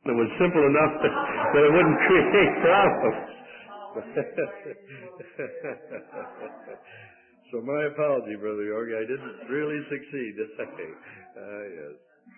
It was simple enough that it wouldn't create problems. So my apology, Brother York. I didn't really succeed, did I? Yes.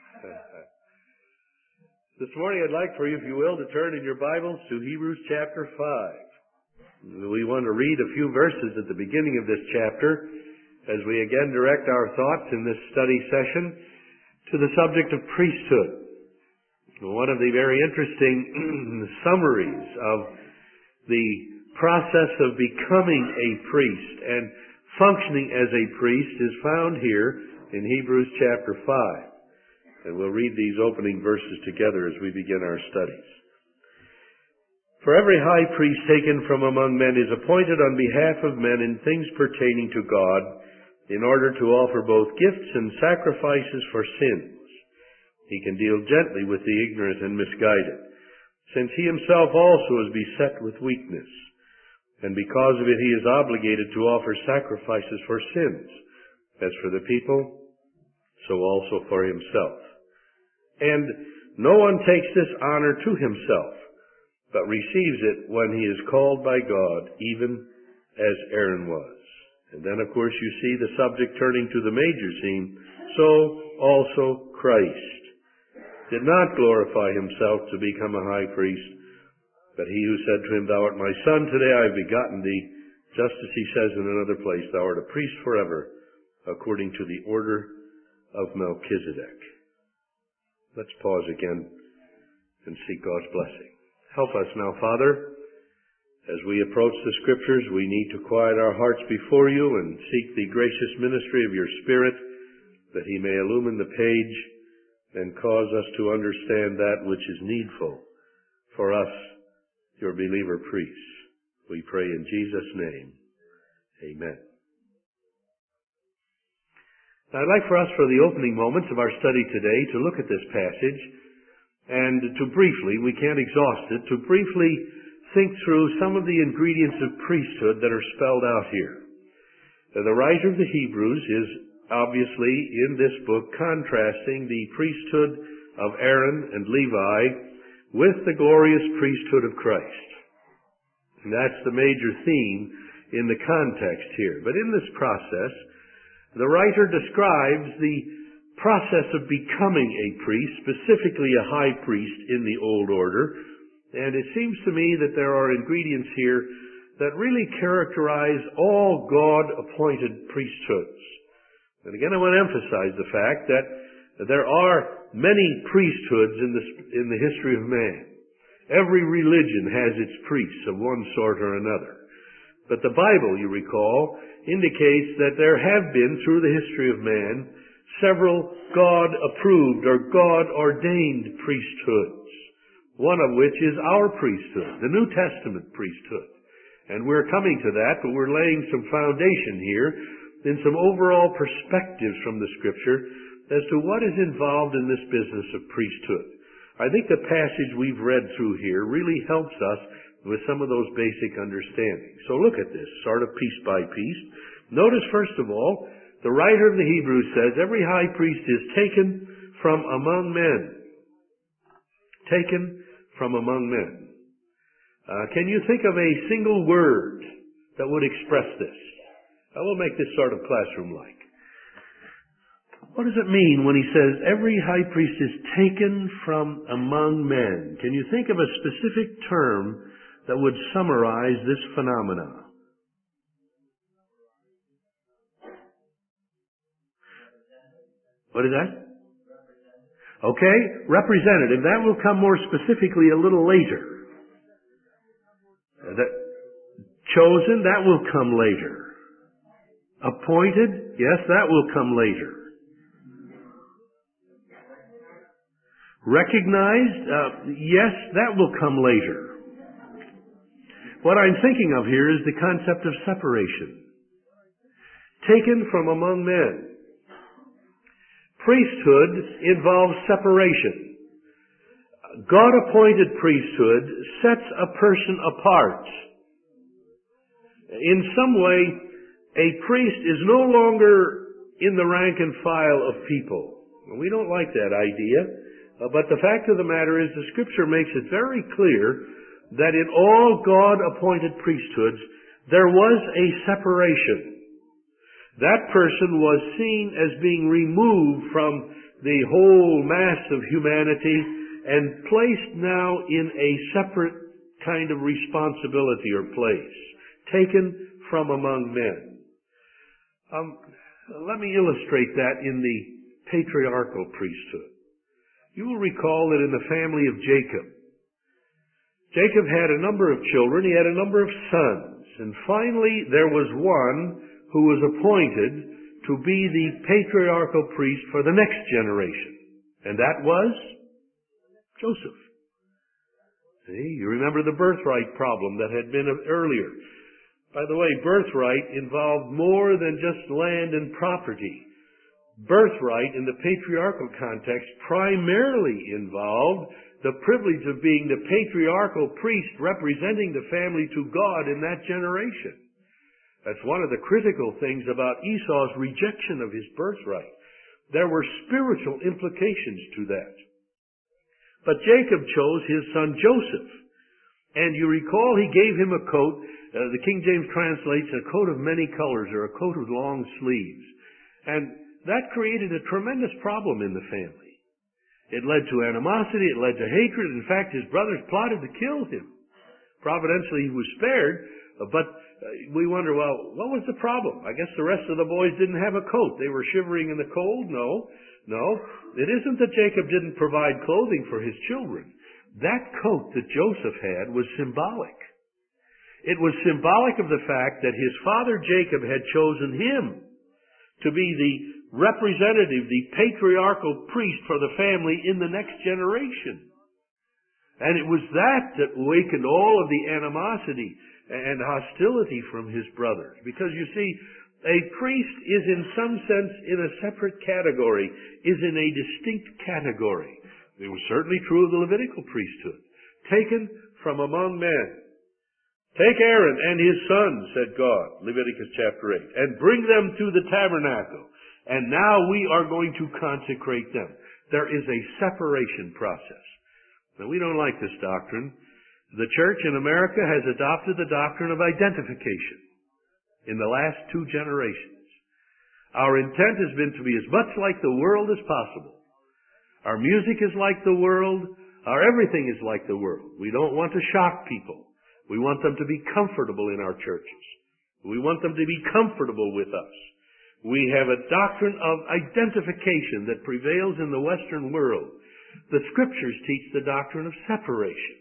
This morning I'd like for you, if you will, to turn in your Bibles to Hebrews chapter 5. We want to read a few verses at the beginning of this chapter as we again direct our thoughts in this study session to the subject of priesthood. One of the very interesting summaries of the process of becoming a priest and functioning as a priest is found here in Hebrews chapter 5. And we'll read these opening verses together as we begin our studies. For every high priest taken from among men is appointed on behalf of men in things pertaining to God, in order to offer both gifts and sacrifices for sins. He can deal gently with the ignorant and misguided, since he himself also is beset with weakness, and because of it he is obligated to offer sacrifices for sins, as for the people, so also for himself. And no one takes this honor to himself, but receives it when he is called by God, even as Aaron was. And then, of course, you see the subject turning to the major scene. So also Christ did not glorify himself to become a high priest, but he who said to him, Thou art my son, today I have begotten thee, just as he says in another place, Thou art a priest forever, according to the order of Melchizedek. Let's pause again and seek God's blessing. Help us now, Father. As we approach the Scriptures, we need to quiet our hearts before you and seek the gracious ministry of your Spirit, that he may illumine the page and cause us to understand that which is needful for us, your believer priests. We pray in Jesus' name. Amen. Now, I'd like for us, for the opening moments of our study today, to look at this passage and to briefly, we can't exhaust it, to briefly think through some of the ingredients of priesthood that are spelled out here. The writer of the Hebrews is obviously in this book contrasting the priesthood of Aaron and Levi with the glorious priesthood of Christ. And that's the major theme in the context here. But in this process, the writer describes the process of becoming a priest, specifically a high priest in the Old Order. And it seems to me that there are ingredients here that really characterize all God-appointed priesthoods. And again, I want to emphasize the fact that there are many priesthoods in the history of man. Every religion has its priests of one sort or another. But the Bible, you recall, indicates that there have been, through the history of man, several God-approved or God-ordained priesthoods, one of which is our priesthood, the New Testament priesthood. And we're coming to that, but we're laying some foundation here in some overall perspectives from the Scripture as to what is involved in this business of priesthood. I think the passage we've read through here really helps us with some of those basic understandings. So look at this, sort of piece by piece. Notice, first of all, the writer of the Hebrews says, every high priest is taken from among men. Taken from among men. Can you think of a single word that would express this? I will make this sort of classroom-like. What does it mean when he says every high priest is taken from among men? Can you think of a specific term that would summarize this phenomena? What is that? Okay, representative. That will come more specifically a little later. Chosen, that will come later. Appointed, yes, that will come later. Recognized, yes, that will come later. What I'm thinking of here is the concept of separation. Taken from among men. Priesthood involves separation. God-appointed priesthood sets a person apart. In some way, a priest is no longer in the rank and file of people. We don't like that idea. But the fact of the matter is the Scripture makes it very clear that in all God-appointed priesthoods, there was a separation. That person was seen as being removed from the whole mass of humanity and placed now in a separate kind of responsibility or place, taken from among men. Let me illustrate that in the patriarchal priesthood. You will recall that in the family of Jacob had a number of children, he had a number of sons, and finally there was one who was appointed to be the patriarchal priest for the next generation, and that was Joseph. See, you remember the birthright problem that had been earlier. By the way, birthright involved more than just land and property. Birthright in the patriarchal context primarily involved the privilege of being the patriarchal priest representing the family to God in that generation. That's one of the critical things about Esau's rejection of his birthright. There were spiritual implications to that. But Jacob chose his son Joseph. And you recall he gave him a coat. The King James translates a coat of many colors, or a coat with long sleeves. And that created a tremendous problem in the family. It led to animosity, it led to hatred. In fact, his brothers plotted to kill him. Providentially, he was spared, but we wonder, well, what was the problem? I guess the rest of the boys didn't have a coat. They were shivering in the cold? No. It isn't that Jacob didn't provide clothing for his children. That coat that Joseph had was symbolic. It was symbolic of the fact that his father Jacob had chosen him to be the representative, the patriarchal priest for the family in the next generation. And it was that awakened all of the animosity and hostility from his brothers. Because you see, a priest is in some sense in a separate category, is in a distinct category. It was certainly true of the Levitical priesthood. Taken from among men. Take Aaron and his sons, said God, Leviticus chapter 8, and bring them to the tabernacle. And now we are going to consecrate them. There is a separation process. Now, we don't like this doctrine. The church in America has adopted the doctrine of identification in the last 2 generations. Our intent has been to be as much like the world as possible. Our music is like the world. Our everything is like the world. We don't want to shock people. We want them to be comfortable in our churches. We want them to be comfortable with us. We have a doctrine of identification that prevails in the Western world. The Scriptures teach the doctrine of separation.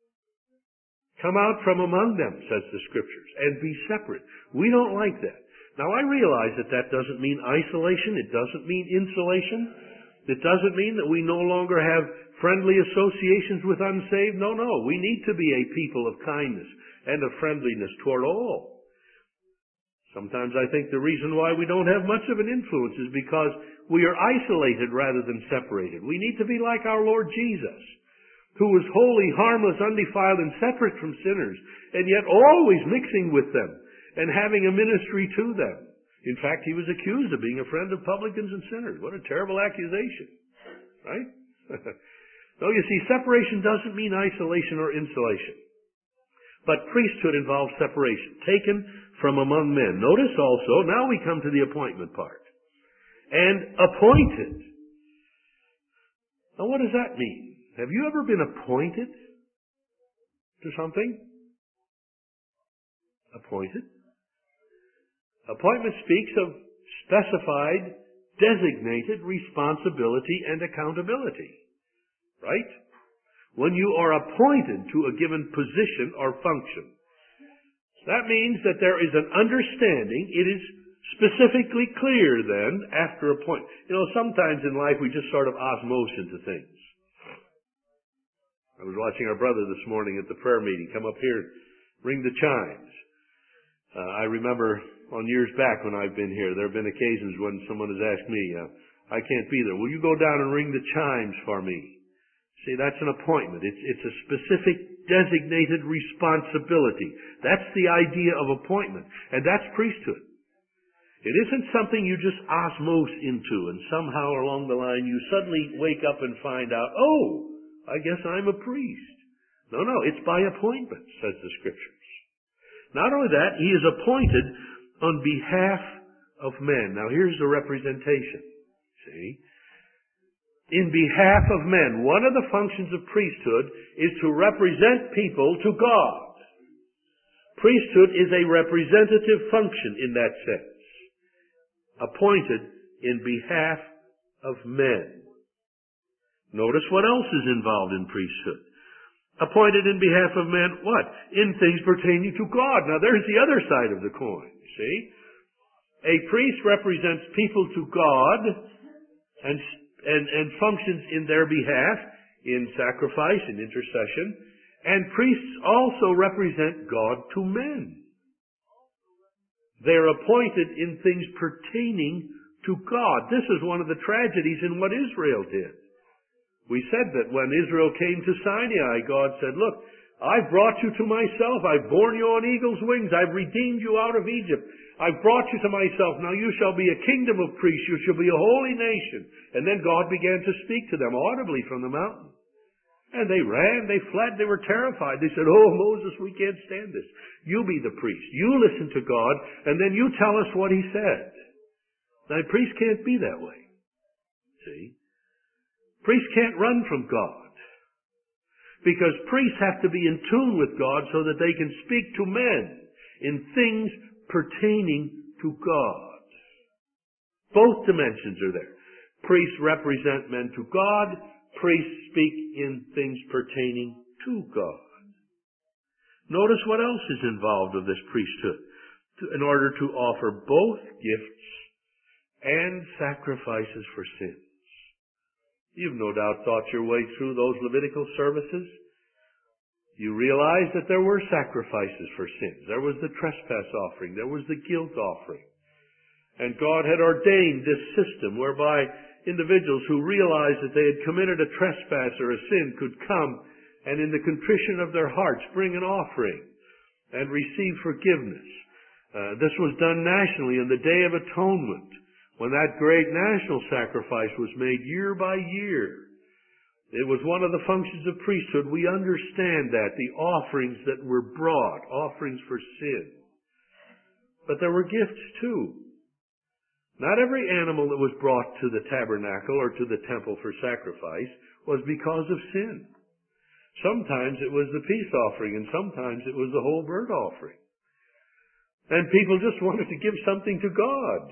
Come out from among them, says the Scriptures, and be separate. We don't like that. Now, I realize that that doesn't mean isolation. It doesn't mean insulation. It doesn't mean that we no longer have friendly associations with unsaved. No. We need to be a people of kindness and of friendliness toward all. Sometimes I think the reason why we don't have much of an influence is because we are isolated rather than separated. We need to be like our Lord Jesus, who was holy, harmless, undefiled, and separate from sinners, and yet always mixing with them and having a ministry to them. In fact, he was accused of being a friend of publicans and sinners. What a terrible accusation, right? So you see, separation doesn't mean isolation or insulation. But priesthood involves separation, taken from among men. Notice also, now we come to the appointment part. And appointed. Now what does that mean? Have you ever been appointed to something? Appointed? Appointment speaks of specified, designated responsibility and accountability. Right? When you are appointed to a given position or function. That means that there is an understanding. It is specifically clear then after appointment. You know, sometimes in life we just sort of osmose into things. I was watching our brother this morning at the prayer meeting come up here and ring the chimes. I remember on years back when I've been here, there have been occasions when someone has asked me, I can't be there. Will you go down and ring the chimes for me? See, that's an appointment. It's a specific designated responsibility. That's the idea of appointment. And that's priesthood. It isn't something you just osmose into and somehow along the line you suddenly wake up and find out, oh, I guess I'm a priest. No, it's by appointment, says the Scriptures. Not only that, he is appointed on behalf of men. Now here's the representation. See? In behalf of men, one of the functions of priesthood is to represent people to God. Priesthood is a representative function in that sense. Appointed in behalf of men. Notice what else is involved in priesthood. Appointed in behalf of men, what? In things pertaining to God. Now there's the other side of the coin, see? A priest represents people to God and functions in their behalf in sacrifice and intercession. And priests also represent God to men. They're appointed in things pertaining to God. This is one of the tragedies in what Israel did. We said that when Israel came to Sinai, God said, look, I've brought you to myself. I've borne you on eagle's wings. I've redeemed you out of Egypt. I've brought you to myself. Now you shall be a kingdom of priests. You shall be a holy nation. And then God began to speak to them audibly from the mountain. And they ran, they fled, they were terrified. They said, oh, Moses, we can't stand this. You be the priest. You listen to God, and then you tell us what he said. Now, a priest can't be that way. See? Priests can't run from God. Because priests have to be in tune with God so that they can speak to men in things pertaining to God. Both dimensions are there. Priests represent men to God. Priests speak in things pertaining to God. Notice what else is involved of this priesthood in order to offer both gifts and sacrifices for sins. You've no doubt thought your way through those Levitical services. You realize that there were sacrifices for sins. There was the trespass offering. There was the guilt offering. And God had ordained this system whereby individuals who realized that they had committed a trespass or a sin could come and in the contrition of their hearts bring an offering and receive forgiveness. This was done nationally in the Day of Atonement when that great national sacrifice was made year by year. It was one of the functions of priesthood. We understand that, the offerings that were brought, offerings for sin. But there were gifts too. Not every animal that was brought to the tabernacle or to the temple for sacrifice was because of sin. Sometimes it was the peace offering, and sometimes it was the whole burnt offering. And people just wanted to give something to God.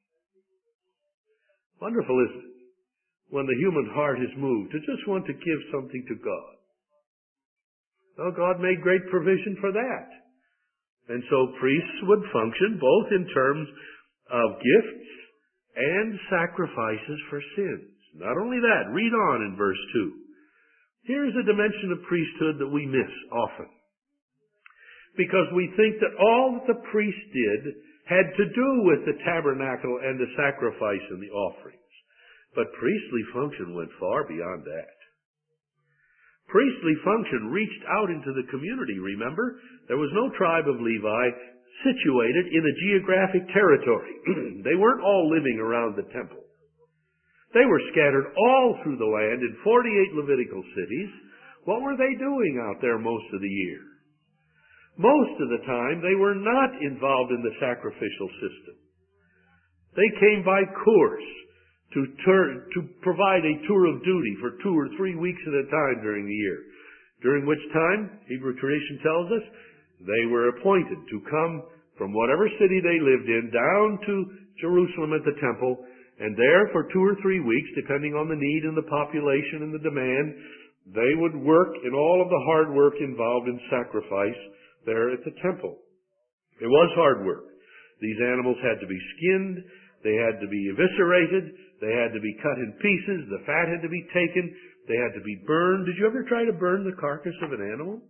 Wonderful, isn't it? When the human heart is moved to just want to give something to God. Well, God made great provision for that. And so priests would function both in terms of gifts and sacrifices for sins. Not only that, read on in verse 2. Here's a dimension of priesthood that we miss often. Because we think that all that the priest did had to do with the tabernacle and the sacrifice and the offerings. But priestly function went far beyond that. Priestly function reached out into the community, remember? There was no tribe of Levi situated in a geographic territory. They weren't all living around the temple. They were scattered all through the land in 48 Levitical cities. What were they doing out there most of the year? Most of the time, they were not involved in the sacrificial system. They came by course to provide a tour of duty for 2 or 3 weeks at a time during the year, during which time, Hebrew tradition tells us, they were appointed to come from whatever city they lived in down to Jerusalem at the temple, and there for 2 or 3 weeks, depending on the need and the population and the demand, they would work in all of the hard work involved in sacrifice there at the temple. It was hard work. These animals had to be skinned, they had to be eviscerated, they had to be cut in pieces, the fat had to be taken, they had to be burned. Did you ever try to burn the carcass of an animal?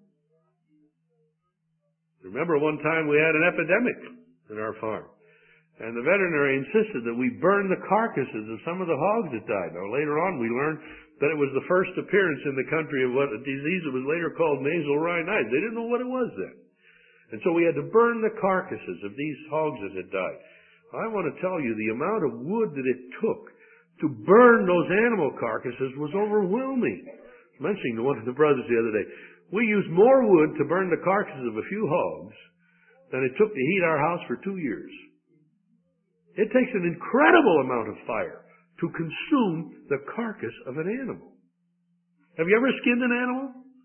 Remember one time we had an epidemic in our farm, and the veterinary insisted that we burn the carcasses of some of the hogs that died. Now later on we learned that it was the first appearance in the country of what a disease that was later called nasal rhinitis. They didn't know what it was then. And so we had to burn the carcasses of these hogs that had died. I want to tell you, the amount of wood that it took to burn those animal carcasses was overwhelming. I was mentioning to one of the brothers the other day, we used more wood to burn the carcasses of a few hogs than it took to heat our house for 2 years. It takes an incredible amount of fire to consume the carcass of an animal. Have you ever skinned an animal?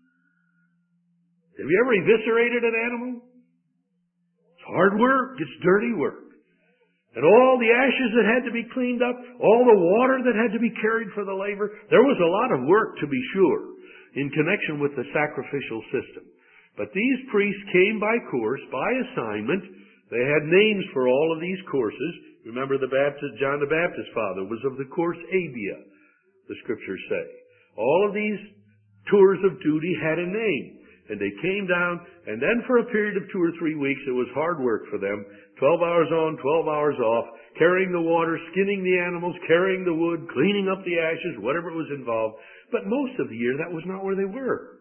Have you ever eviscerated an animal? It's hard work. It's dirty work. And all the ashes that had to be cleaned up, all the water that had to be carried for the labor, there was a lot of work, to be sure, in connection with the sacrificial system. But these priests came by course, by assignment. They had names for all of these courses. Remember, John the Baptist's father was of the course Abia, the scriptures say. All of these tours of duty had a name. And they came down, and then for a period of 2 or 3 weeks, it was hard work for them. 12 hours on, 12 hours off, carrying the water, skinning the animals, carrying the wood, cleaning up the ashes, whatever was involved. But most of the year, that was not where they were.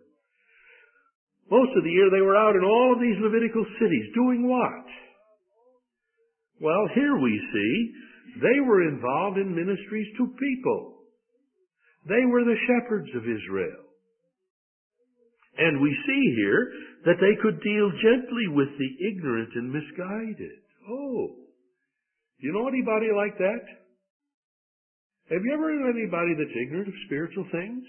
Most of the year, they were out in all of these Levitical cities. Doing what? Well, here we see they were involved in ministries to people. They were the shepherds of Israel. And we see here that they could deal gently with the ignorant and misguided. Oh, you know anybody like that? Have you ever known anybody that's ignorant of spiritual things?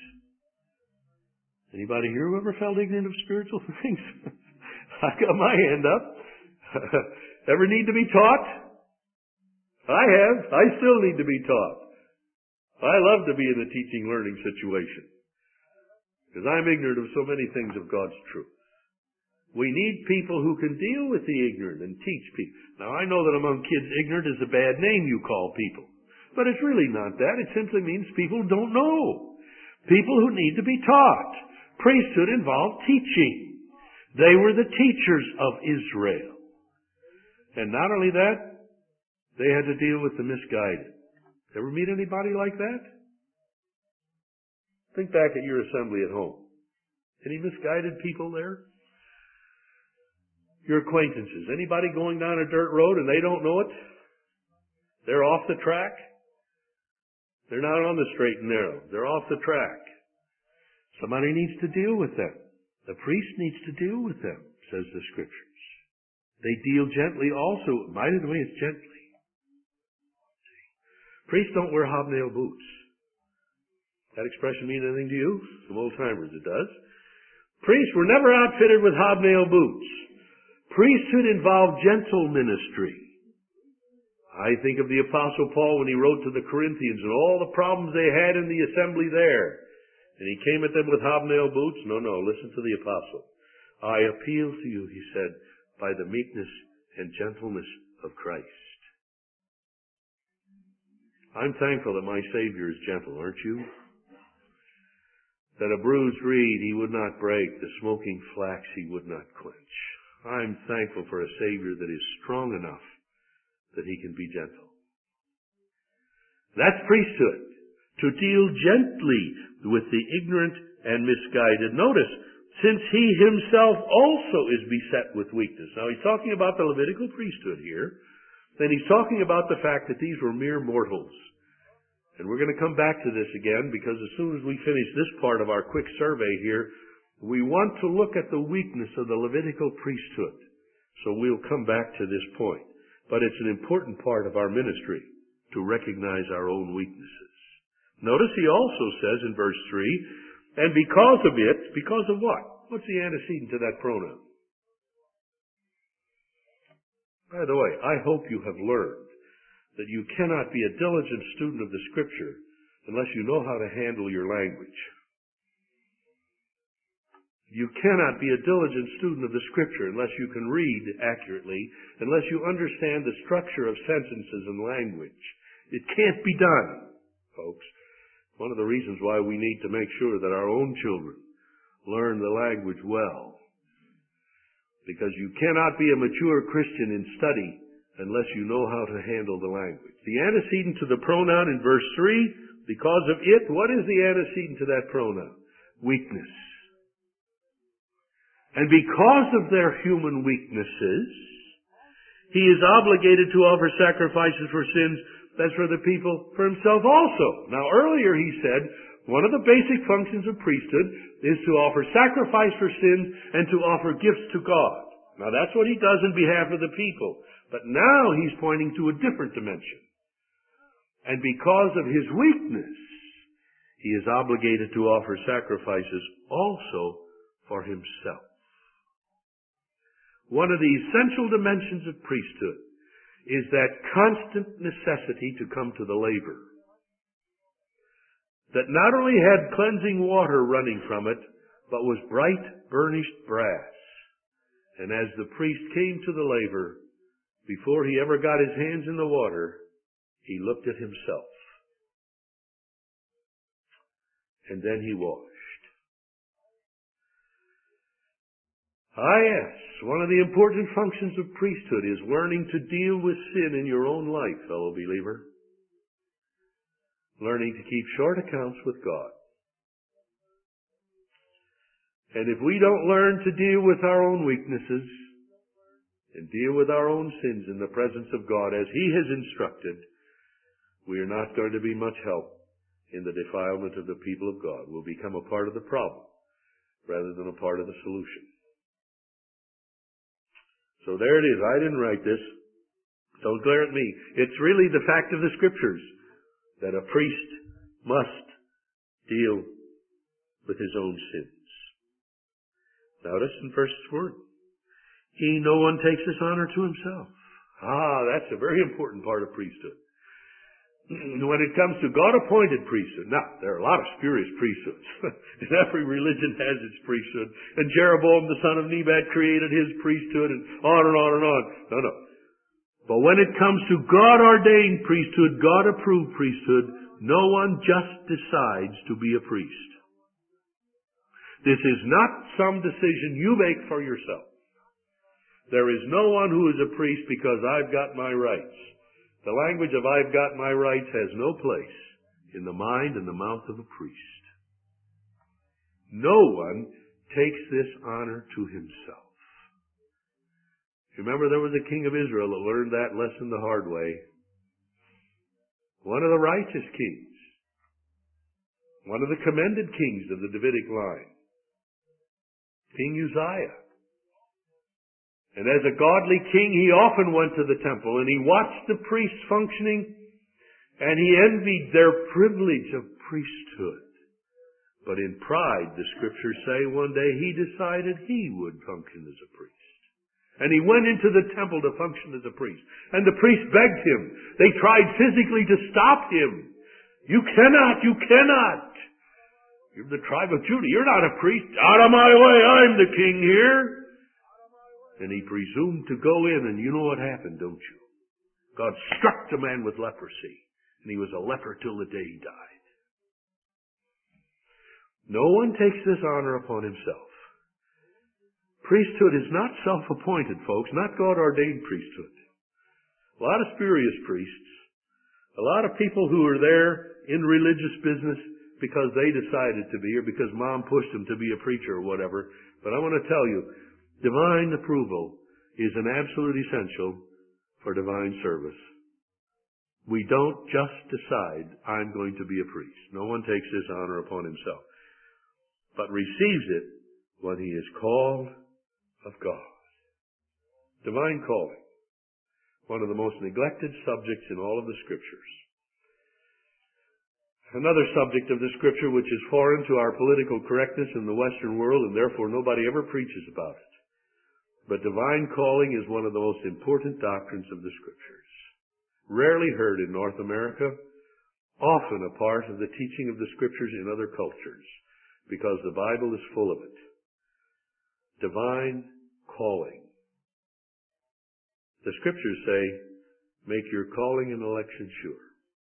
Anybody here who ever felt ignorant of spiritual things? I got my hand up. Ever need to be taught? I have. I still need to be taught. I love to be in a teaching, learning situation. Because I'm ignorant of so many things of God's truth. We need people who can deal with the ignorant and teach people. Now, I know that among kids, ignorant is a bad name you call people. But it's really not that. It simply means people who don't know. People who need to be taught. Priesthood involved teaching. They were the teachers of Israel. And not only that, they had to deal with the misguided. Ever meet anybody like that? Think back at your assembly at home. Any misguided people there? Your acquaintances. Anybody going down a dirt road and they don't know it? They're off the track? They're not on the straight and narrow. They're off the track. Somebody needs to deal with them. The priest needs to deal with them, says the scriptures. They deal gently also. By the way, it's gently. Priests don't wear hobnail boots. That expression mean anything to you? Some old-timers it does. Priests were never outfitted with hobnail boots. Priesthood involved gentle ministry. I think of the Apostle Paul when he wrote to the Corinthians and all the problems they had in the assembly there. And he came at them with hobnail boots. No, listen to the Apostle. I appeal to you, he said, by the meekness and gentleness of Christ. I'm thankful that my Savior is gentle, aren't you? That a bruised reed he would not break, the smoking flax he would not quench. I'm thankful for a Savior that is strong enough that he can be gentle. That's priesthood, to deal gently with the ignorant and misguided. Notice, since he himself also is beset with weakness. Now he's talking about the Levitical priesthood here, then he's talking about the fact that these were mere mortals. And we're going to come back to this again because as soon as we finish this part of our quick survey here, we want to look at the weakness of the Levitical priesthood. So we'll come back to this point. But it's an important part of our ministry to recognize our own weaknesses. Notice he also says in verse 3, and because of it, because of what? What's the antecedent to that pronoun? By the way, I hope you have learned that you cannot be a diligent student of the Scripture unless you know how to handle your language. You cannot be a diligent student of the Scripture unless you can read accurately, unless you understand the structure of sentences and language. It can't be done, folks. One of the reasons why we need to make sure that our own children learn the language well. Because you cannot be a mature Christian in study unless you know how to handle the language. The antecedent to the pronoun in verse 3, because of it, what is the antecedent to that pronoun? Weakness. And because of their human weaknesses, He is obligated to offer sacrifices for sins. That's for the people, for himself also. Now earlier he said, one of the basic functions of priesthood is to offer sacrifice for sins and to offer gifts to God. Now that's what he does in behalf of the people. But now he's pointing to a different dimension. And because of his weakness, he is obligated to offer sacrifices also for himself. One of the essential dimensions of priesthood is that constant necessity to come to the laver. That not only had cleansing water running from it, but was bright burnished brass. And as the priest came to the laver, before he ever got his hands in the water, he looked at himself. And then he washed. Yes, one of the important functions of priesthood is learning to deal with sin in your own life, fellow believer. Learning to keep short accounts with God. And if we don't learn to deal with our own weaknesses and deal with our own sins in the presence of God as He has instructed, we are not going to be much help in the defilement of the people of God. We'll become a part of the problem rather than a part of the solution. So there it is. I didn't write this. Don't glare at me. It's really the fact of the Scriptures that a priest must deal with his own sins. Notice in verse 4, no one takes this honor to himself. That's a very important part of priesthood. When it comes to God-appointed priesthood, now, there are a lot of spurious priesthoods. Every religion has its priesthood. And Jeroboam, the son of Nebat, created his priesthood, and on and on and on. No. But when it comes to God-ordained priesthood, God-approved priesthood, no one just decides to be a priest. This is not some decision you make for yourself. There is no one who is a priest because I've got my rights. The language of I've got my rights has no place in the mind and the mouth of a priest. No one takes this honor to himself. Remember, there was a king of Israel that learned that lesson the hard way. One of the righteous kings. One of the commended kings of the Davidic line. King Uzziah. And as a godly king, he often went to the temple and he watched the priests functioning and he envied their privilege of priesthood. But in pride, the Scriptures say, one day he decided he would function as a priest. And he went into the temple to function as a priest. And the priests begged him. They tried physically to stop him. You cannot. You're the tribe of Judah. You're not a priest. Out of my way. I'm the king here. And he presumed to go in, and you know what happened, don't you? God struck the man with leprosy, and he was a leper till the day he died. No one takes this honor upon himself. Priesthood is not self-appointed, folks, not God-ordained priesthood. A lot of spurious priests, a lot of people who are there in religious business because they decided to be, or because mom pushed them to be a preacher or whatever. But I want to tell you, divine approval is an absolute essential for divine service. We don't just decide, I'm going to be a priest. No one takes this honor upon himself, but receives it when he is called of God. Divine calling, one of the most neglected subjects in all of the Scriptures. Another subject of the Scripture which is foreign to our political correctness in the Western world, and therefore nobody ever preaches about it. But divine calling is one of the most important doctrines of the Scriptures. Rarely heard in North America, often a part of the teaching of the Scriptures in other cultures, because the Bible is full of it. Divine calling. The Scriptures say, make your calling and election sure.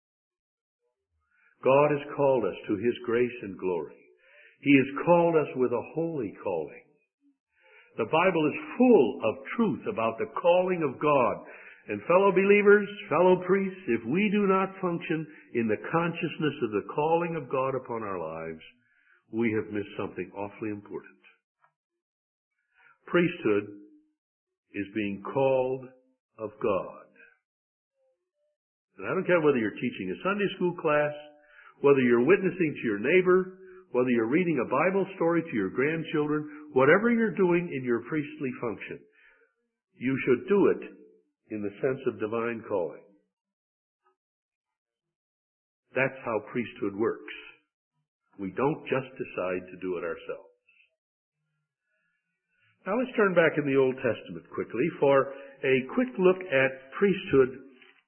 God has called us to His grace and glory. He has called us with a holy calling. The Bible is full of truth about the calling of God. And fellow believers, fellow priests, if we do not function in the consciousness of the calling of God upon our lives, we have missed something awfully important. Priesthood is being called of God. And I don't care whether you're teaching a Sunday school class, whether you're witnessing to your neighbor, whether you're reading a Bible story to your grandchildren, whatever you're doing in your priestly function, you should do it in the sense of divine calling. That's how priesthood works. We don't just decide to do it ourselves. Now let's turn back in the Old Testament quickly for a quick look at priesthood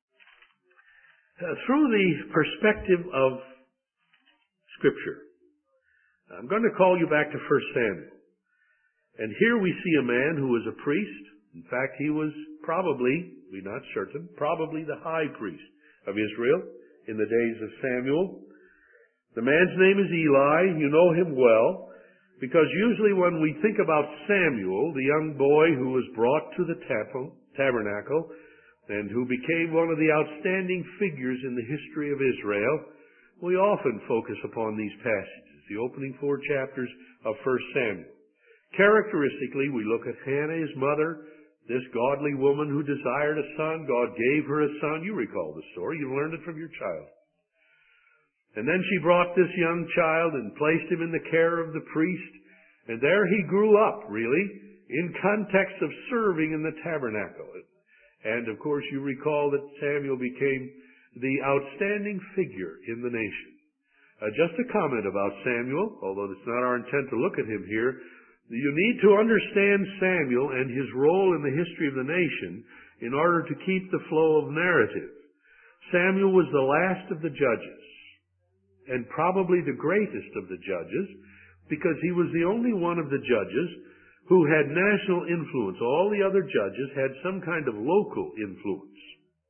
through the perspective of Scripture. I'm going to call you back to 1 Samuel. And here we see a man who was a priest. In fact, he was probably, we're not certain, probably the high priest of Israel in the days of Samuel. The man's name is Eli. You know him well, because usually when we think about Samuel, the young boy who was brought to the tabernacle and who became one of the outstanding figures in the history of Israel, we often focus upon these passages, the opening 4 chapters of 1 Samuel. Characteristically, we look at Hannah, his mother, this godly woman who desired a son. God gave her a son. You recall the story. You learned it from your child. And then she brought this young child and placed him in the care of the priest. And there he grew up, really, in context of serving in the tabernacle. And, of course, you recall that Samuel became the outstanding figure in the nation. Just a comment about Samuel, although it's not our intent to look at him here. You need to understand Samuel and his role in the history of the nation in order to keep the flow of narrative. Samuel was the last of the judges, and probably the greatest of the judges, because he was the only one of the judges who had national influence. All the other judges had some kind of local influence.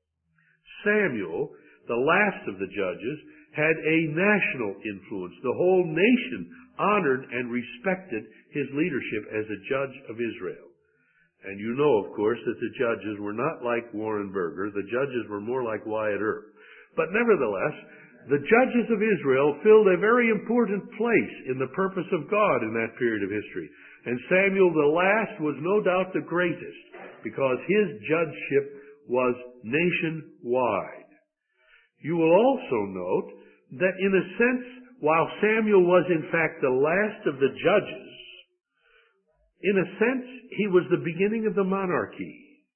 Samuel, the last of the judges, had a national influence. The whole nation honored and respected his leadership as a judge of Israel. And you know, of course, that the judges were not like Warren Burger. The judges were more like Wyatt Earp. But nevertheless, the judges of Israel filled a very important place in the purpose of God in that period of history. And Samuel the last was no doubt the greatest, because his judgeship was nationwide. You will also note that in a sense, while Samuel was in fact the last of the judges, in a sense, he was the beginning of the monarchy.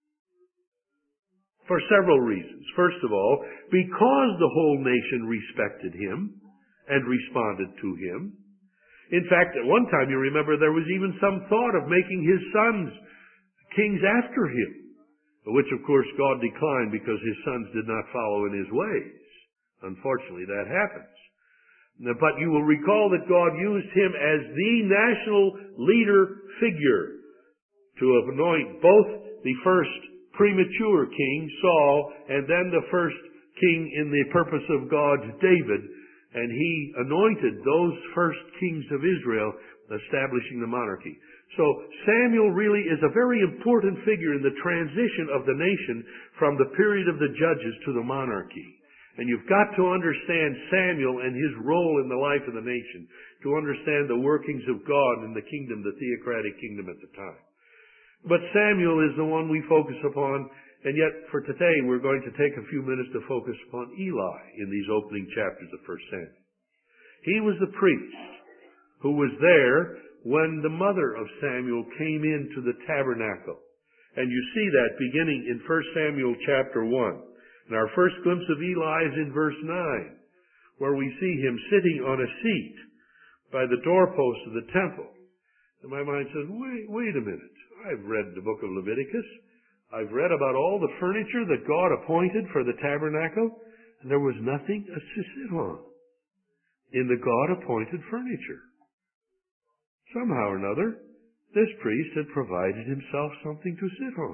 For several reasons. First of all, because the whole nation respected him and responded to him. In fact, at one time, you remember, there was even some thought of making his sons kings after him, which, of course, God declined because his sons did not follow in his ways. Unfortunately, that happens. But you will recall that God used him as the national leader figure to anoint both the first premature king, Saul, and then the first king in the purpose of God, David. And he anointed those first kings of Israel, establishing the monarchy. So Samuel really is a very important figure in the transition of the nation from the period of the judges to the monarchy. And you've got to understand Samuel and his role in the life of the nation to understand the workings of God in the kingdom, the theocratic kingdom at the time. But Samuel is the one we focus upon, and yet for today we're going to take a few minutes to focus upon Eli in these opening chapters of 1 Samuel. He was the priest who was there when the mother of Samuel came into the tabernacle. And you see that beginning in 1 Samuel chapter 1. And our first glimpse of Eli is in verse 9, where we see him sitting on a seat by the doorpost of the temple. And my mind says, wait a minute. I've read the book of Leviticus. I've read about all the furniture that God appointed for the tabernacle, and there was nothing to sit on in the God-appointed furniture. Somehow or another, this priest had provided himself something to sit on.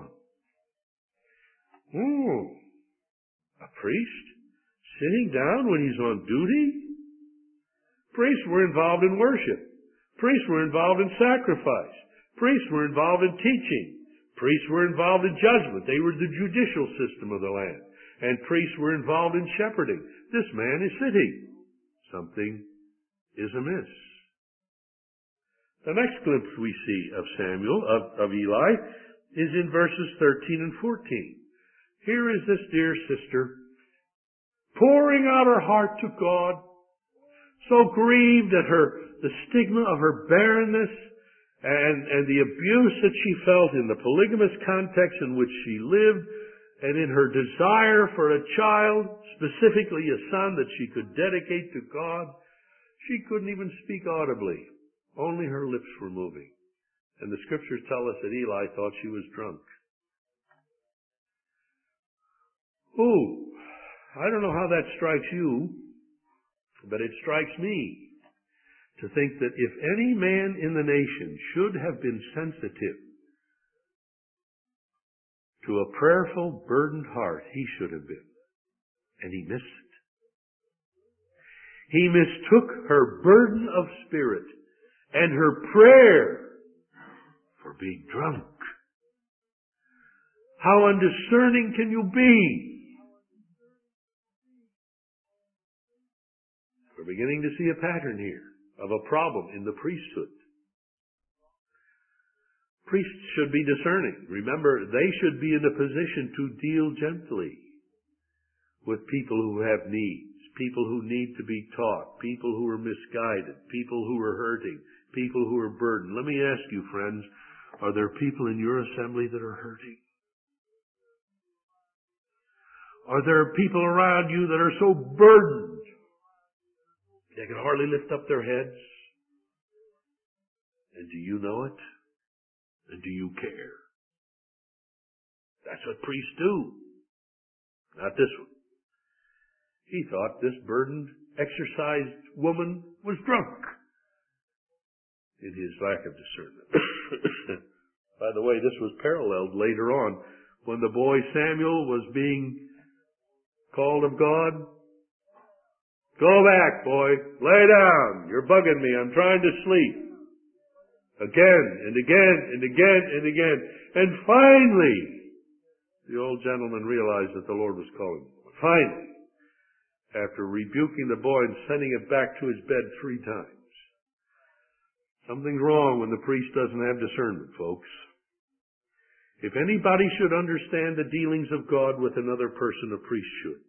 Oh, a priest sitting down when he's on duty? Priests were involved in worship. Priests were involved in sacrifice. Priests were involved in teaching. Priests were involved in judgment. They were the judicial system of the land. And priests were involved in shepherding. This man is sitting. Something is amiss. The next glimpse we see of Samuel, of Eli, is in verses 13 and 14. Here is this dear sister pouring out her heart to God, so grieved at the stigma of her barrenness and the abuse that she felt in the polygamous context in which she lived, and in her desire for a child, specifically a son that she could dedicate to God. She couldn't even speak audibly. Only her lips were moving. And the scriptures tell us that Eli thought she was drunk. Ooh, I don't know how that strikes you, but it strikes me to think that if any man in the nation should have been sensitive to a prayerful, burdened heart, he should have been. And he missed it. He mistook her burden of spirit and her prayer for being drunk. How undiscerning can you be? We're beginning to see a pattern here of a problem in the priesthood. Priests should be discerning. Remember, they should be in a position to deal gently with people who have needs, people who need to be taught, people who are misguided, people who are hurting, people who are burdened. Let me ask you, friends, are there people in your assembly that are hurting? Are there people around you that are so burdened they can hardly lift up their heads? And do you know it? And do you care? That's what priests do. Not this one. He thought this burdened, exercised woman was drunk in his lack of discernment. By the way, this was paralleled later on when the boy Samuel was being called of God. Go back, boy. Lay down. You're bugging me. I'm trying to sleep. Again and again and again and again. And finally, the old gentleman realized that the Lord was calling him. Finally, after rebuking the boy and sending it back to his bed 3 times. Something's wrong when the priest doesn't have discernment, folks. If anybody should understand the dealings of God with another person, a priest should.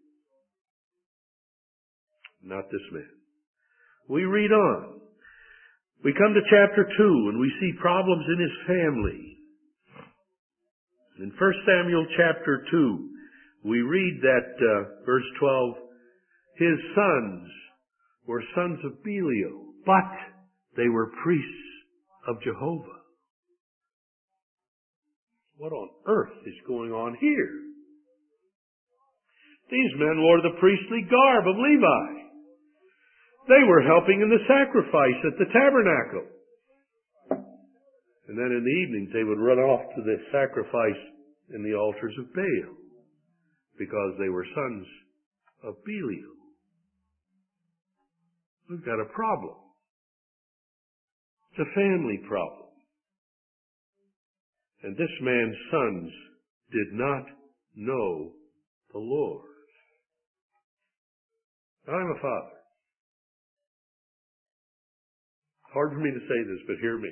Not this man. We read on. We come to chapter 2 and we see problems in his family. In 1 Samuel chapter 2, we read that, verse 12, his sons were sons of Belial, but they were priests of Jehovah. What on earth is going on here? These men wore the priestly garb of Levi. They were helping in the sacrifice at the tabernacle. And then in the evenings they would run off to the sacrifice in the altars of Baal because they were sons of Belial. We've got a problem. It's a family problem. And this man's sons did not know the Lord. I'm a father. Hard for me to say this, but hear me.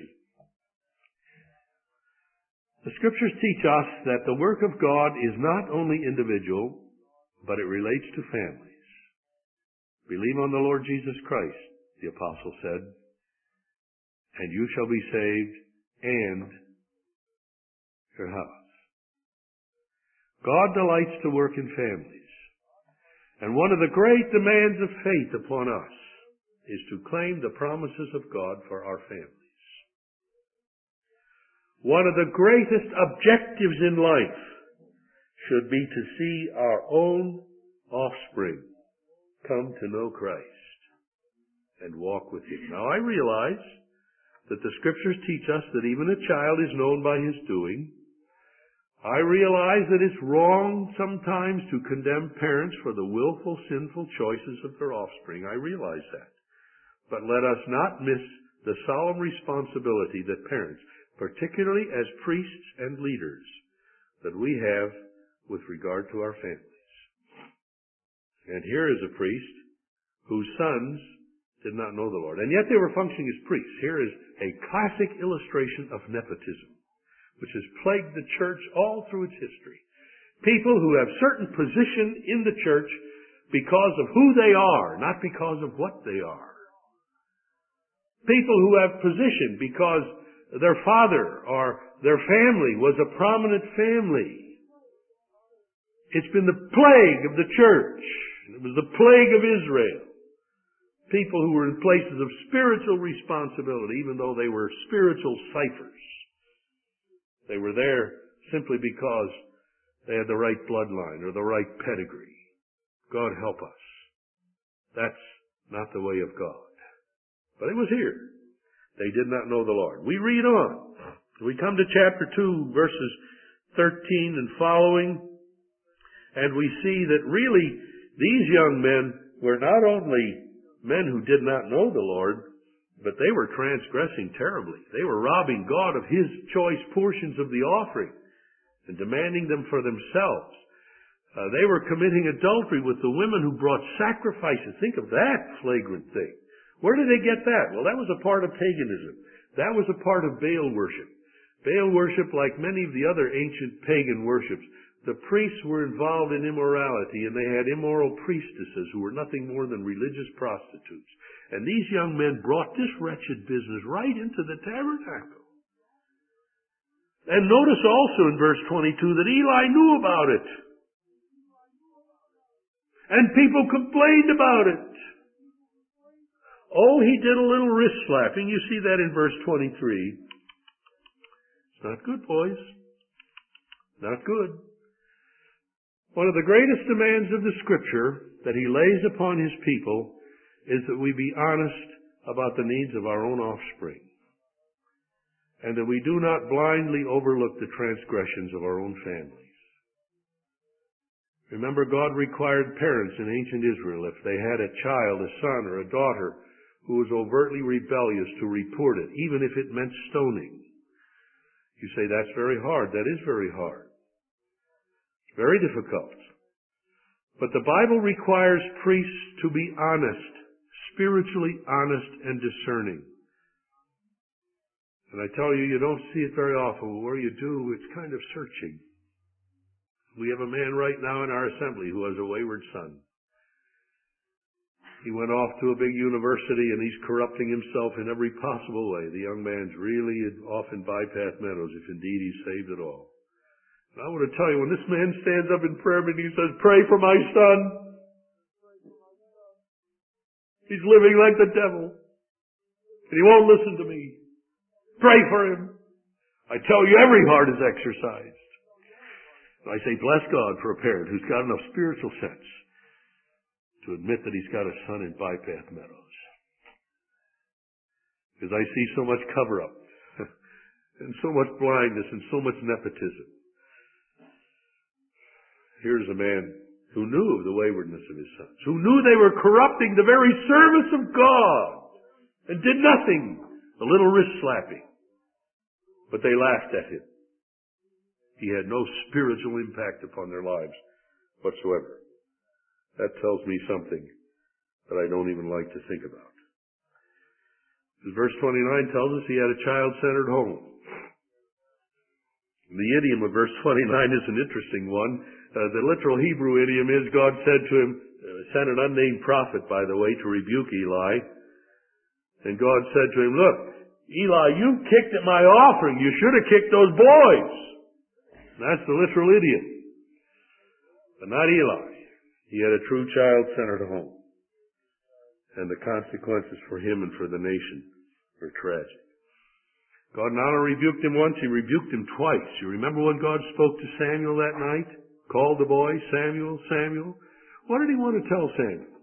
The scriptures teach us that the work of God is not only individual, but it relates to families. Believe on the Lord Jesus Christ, the apostle said, and you shall be saved and your house. God delights to work in families. And one of the great demands of faith upon us is to claim the promises of God for our families. One of the greatest objectives in life should be to see our own offspring come to know Christ and walk with Him. Now I realize that the scriptures teach us that even a child is known by his doing. I realize that it's wrong sometimes to condemn parents for the willful, sinful choices of their offspring. I realize that. But let us not miss the solemn responsibility that parents, particularly as priests and leaders, that we have with regard to our families. And here is a priest whose sons did not know the Lord, and yet they were functioning as priests. Here is a classic illustration of nepotism, which has plagued the church all through its history. People who have certain position in the church because of who they are, not because of what they are. People who have position because their father or their family was a prominent family. It's been the plague of the church. It was the plague of Israel. People who were in places of spiritual responsibility, even though they were spiritual ciphers. They were there simply because they had the right bloodline or the right pedigree. God help us. That's not the way of God. But it was here. They did not know the Lord. We read on. We come to chapter 2, verses 13 and following, and we see that really these young men were not only men who did not know the Lord, but they were transgressing terribly. They were robbing God of His choice portions of the offering and demanding them for themselves. They were committing adultery with the women who brought sacrifices. Think of that flagrant thing. Where did they get that? Well, that was a part of paganism. That was a part of Baal worship. Baal worship, like many of the other ancient pagan worships, the priests were involved in immorality, and they had immoral priestesses who were nothing more than religious prostitutes. And these young men brought this wretched business right into the tabernacle. And notice also in verse 22 that Eli knew about it. And people complained about it. Oh, he did a little wrist slapping. You see that in verse 23. It's not good, boys. Not good. One of the greatest demands of the Scripture that He lays upon His people is that we be honest about the needs of our own offspring, and that we do not blindly overlook the transgressions of our own families. Remember, God required parents in ancient Israel, if they had a child, a son or a daughter, who was overtly rebellious, to report it, even if it meant stoning. You say, that's very hard. That is very hard. It's very difficult. But the Bible requires priests to be honest, spiritually honest and discerning. And I tell you, you don't see it very often. But where you do, it's kind of searching. We have a man right now in our assembly who has a wayward son. He went off to a big university and he's corrupting himself in every possible way. The young man's really off in Bypath Meadows, if indeed he's saved at all. And I want to tell you, when this man stands up in prayer meeting, he says, "Pray for my son. He's living like the devil. And he won't listen to me. Pray for him." I tell you, every heart is exercised. I say, bless God for a parent who's got enough spiritual sense to admit that he's got a son in Bypath Meadows. Because I see so much cover-up and so much blindness and so much nepotism. Here's a man who knew of the waywardness of his sons, who knew they were corrupting the very service of God and did nothing, a little wrist slapping. But they laughed at him. He had no spiritual impact upon their lives whatsoever. That tells me something that I don't even like to think about. As verse 29 tells us, he had a child-centered home. The idiom of verse 29 is an interesting one. The literal Hebrew idiom is, God said to him, sent an unnamed prophet, by the way, to rebuke Eli. And God said to him, "Look, Eli, you kicked at my offering. You should have kicked those boys." That's the literal idiom. But not Eli. He had a true child-centered home. And the consequences for him and for the nation were tragic. God not only rebuked him once, He rebuked him twice. You remember when God spoke to Samuel that night? Called the boy, "Samuel, Samuel." What did He want to tell Samuel?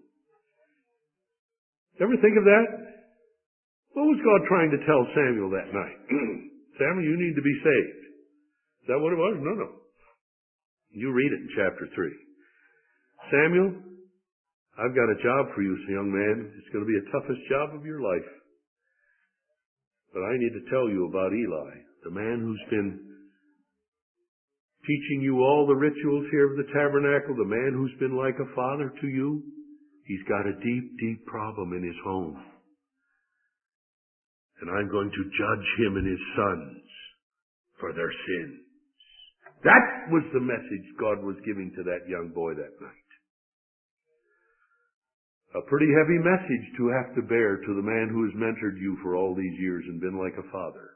Ever think of that? What was God trying to tell Samuel that night? Samuel, you need to be saved. Is that what it was? No. You read it in chapter 3. Samuel, I've got a job for you, young man. It's going to be the toughest job of your life. But I need to tell you about Eli, the man who's been teaching you all the rituals here of the tabernacle, the man who's been like a father to you. He's got a deep, deep problem in his home. And I'm going to judge him and his sons for their sins. That was the message God was giving to that young boy that night. A pretty heavy message to have to bear to the man who has mentored you for all these years and been like a father.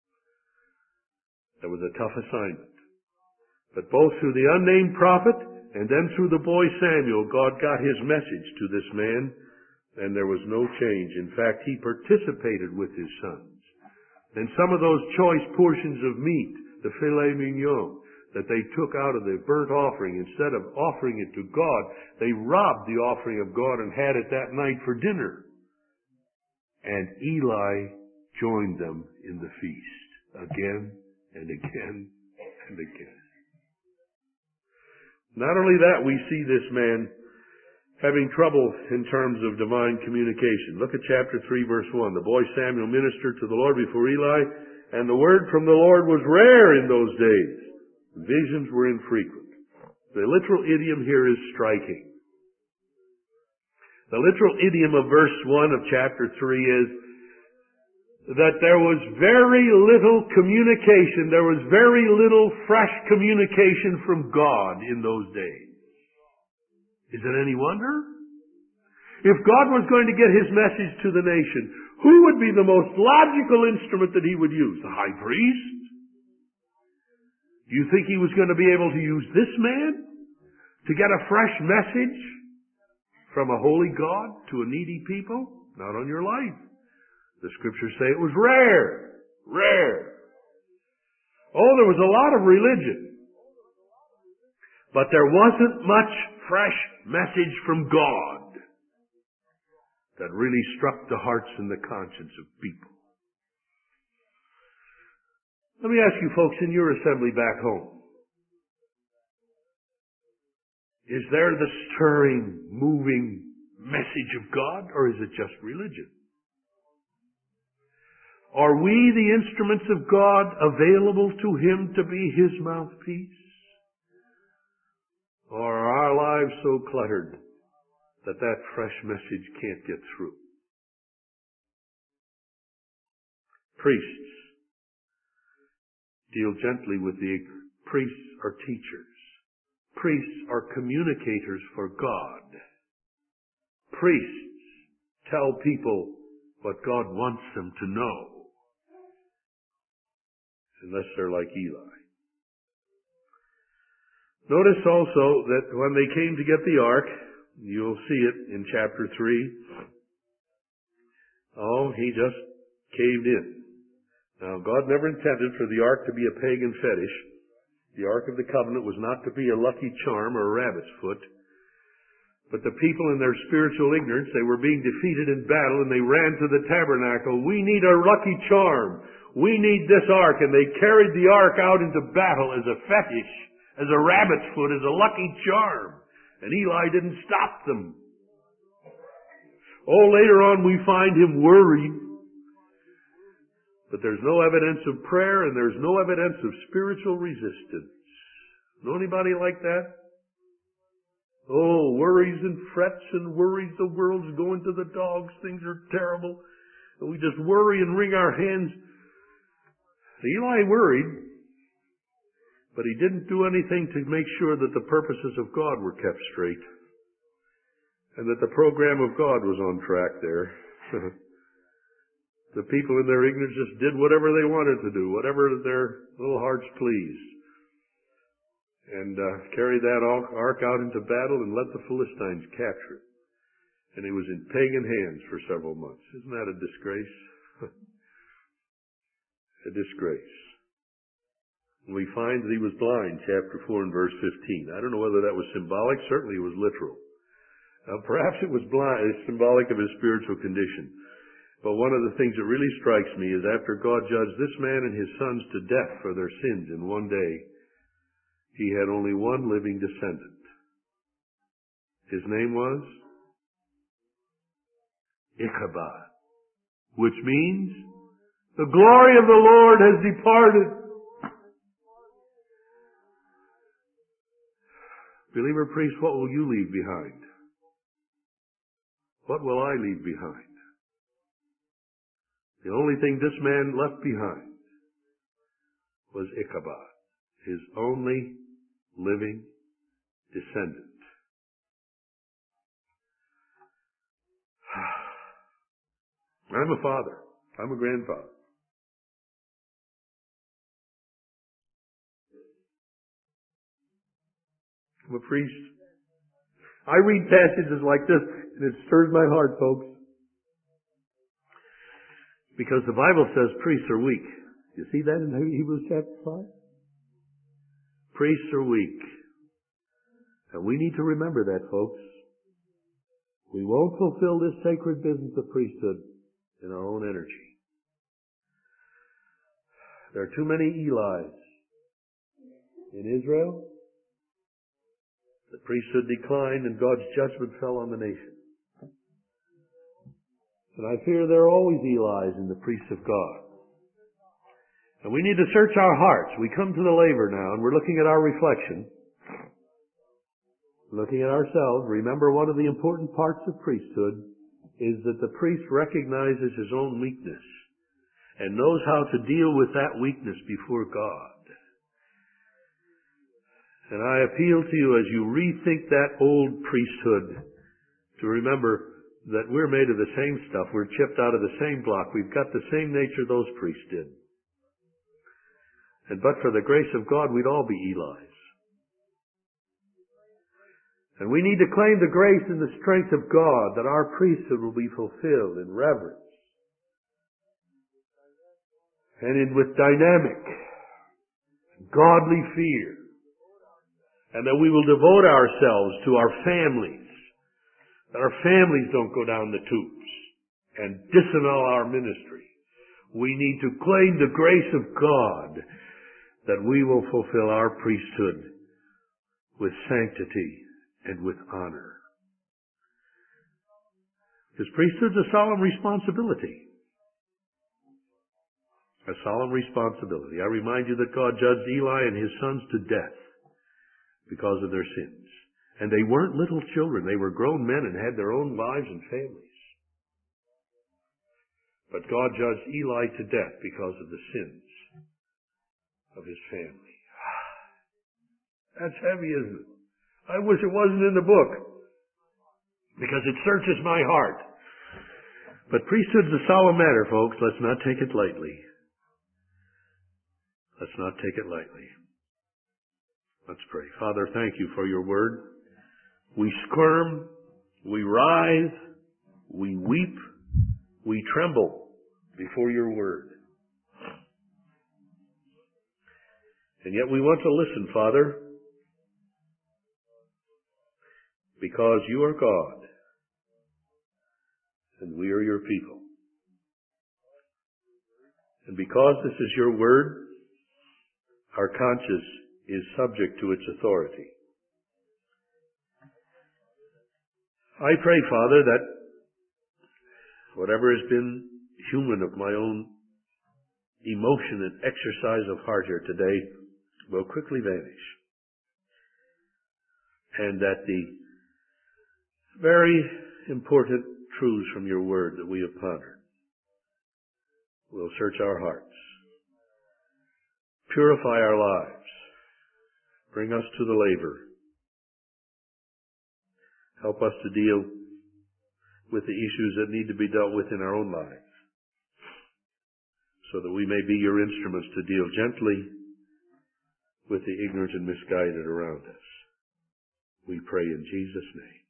That was a tough assignment. But both through the unnamed prophet and then through the boy Samuel, God got his message to this man, and there was no change. In fact, he participated with his sons. And some of those choice portions of meat, the filet mignon, that they took out of the burnt offering, instead of offering it to God, they robbed the offering of God and had it that night for dinner. And Eli joined them in the feast again and again and again. Not only that, we see this man having trouble in terms of divine communication. Look at chapter 3, verse 1. The boy Samuel ministered to the Lord before Eli, and the word from the Lord was rare in those days. Visions were infrequent. The literal idiom here is striking. The literal idiom of verse 1 of chapter 3 is that there was very little communication, there was very little fresh communication from God in those days. Is it any wonder? If God was going to get his message to the nation, who would be the most logical instrument that he would use? The high priest? Do you think he was going to be able to use this man to get a fresh message from a holy God to a needy people? Not on your life. The scriptures say it was rare. Rare. Oh, there was a lot of religion. But there wasn't much fresh message from God that really struck the hearts and the conscience of people. Let me ask you folks in your assembly back home. Is there the stirring, moving message of God, or is it just religion? Are we the instruments of God available to him to be his mouthpiece? Or are our lives so cluttered that that fresh message can't get through? Priests deal gently with the priests are teachers. Priests are communicators for God. Priests tell people what God wants them to know. Unless they're like Eli. Notice also that when they came to get the ark, you'll see it in chapter 3. Oh, he just caved in. Now, God never intended for the ark to be a pagan fetish. The Ark of the Covenant was not to be a lucky charm or a rabbit's foot. But the people in their spiritual ignorance, they were being defeated in battle and they ran to the tabernacle. We need a lucky charm. We need this ark. And they carried the ark out into battle as a fetish, as a rabbit's foot, as a lucky charm. And Eli didn't stop them. Oh, later on we find him worried. But there's no evidence of prayer and there's no evidence of spiritual resistance. Know anybody like that? Oh, worries and frets and worries, the world's going to the dogs, things are terrible. And we just worry and wring our hands. Eli worried, but he didn't do anything to make sure that the purposes of God were kept straight and that the program of God was on track there. The people in their ignorance just did whatever they wanted to do, whatever their little hearts pleased. And carried that ark out into battle and let the Philistines capture it. And it was in pagan hands for several months. Isn't that a disgrace? A disgrace. And we find that he was blind, chapter 4 and verse 15. I don't know whether that was symbolic. Certainly it was literal. Perhaps it was symbolic of his spiritual condition. But one of the things that really strikes me is after God judged this man and his sons to death for their sins in one day, he had only one living descendant. His name was Ichabod, which means the glory of the Lord has departed. Believer priest, what will you leave behind? What will I leave behind? The only thing this man left behind was Ichabod. his only living descendant. I'm a father. I'm a grandfather. I'm a priest. I read passages like this, and it stirs my heart, folks. Because the Bible says priests are weak. You see that in Hebrews chapter 5? Priests are weak. And we need to remember that, folks. We won't fulfill this sacred business of priesthood in our own energy. There are too many Elis in Israel. The priesthood declined and God's judgment fell on the nation. And I fear there are always Elis in the priests of God. And we need to search our hearts. We come to the laver now and we're looking at our reflection. Looking at ourselves. Remember, one of the important parts of priesthood is that the priest recognizes his own weakness and knows how to deal with that weakness before God. And I appeal to you as you rethink that old priesthood to remember that we're made of the same stuff. We're chipped out of the same block. We've got the same nature those priests did. And but for the grace of God, we'd all be Elis. And we need to claim the grace and the strength of God that our priesthood will be fulfilled in reverence and with dynamic, godly fear. And that we will devote ourselves to our families. That our families don't go down the tubes and disannul our ministry. We need to claim the grace of God that we will fulfill our priesthood with sanctity and with honor. Because priesthood's a solemn responsibility. A solemn responsibility. I remind you that God judged Eli and his sons to death because of their sins. And they weren't little children. They were grown men and had their own lives and families. But God judged Eli to death because of the sins of his family. That's heavy, isn't it? I wish it wasn't in the book, because it searches my heart. But priesthood's a solemn matter, folks. Let's not take it lightly. Let's not take it lightly. Let's pray. Father, thank you for your word. We squirm, we writhe, we weep, we tremble before your word. And yet we want to listen, Father, because you are God and we are your people. And because this is your word, our conscience is subject to its authority. I pray, Father, that whatever has been human of my own emotion and exercise of heart here today will quickly vanish. And that the very important truths from your word that we have pondered will search our hearts, purify our lives, bring us to the laver, help us to deal with the issues that need to be dealt with in our own lives, so that we may be your instruments to deal gently with the ignorant and misguided around us. We pray in Jesus' name.